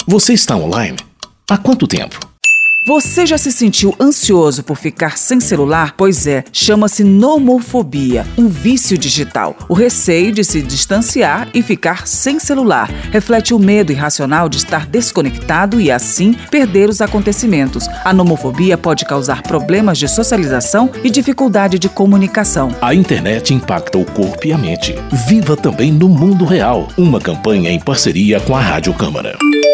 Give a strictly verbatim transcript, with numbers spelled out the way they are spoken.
Você está online? Há quanto tempo? Você já se sentiu ansioso por ficar sem celular? Pois é, chama-se nomofobia, um vício digital. O receio de se distanciar e ficar sem celular reflete o medo irracional de estar desconectado e, assim, perder os acontecimentos. A nomofobia pode causar problemas de socialização e dificuldade de comunicação. A internet impacta o corpo e a mente. Viva também no mundo real. Uma campanha em parceria com a Rádio Câmara.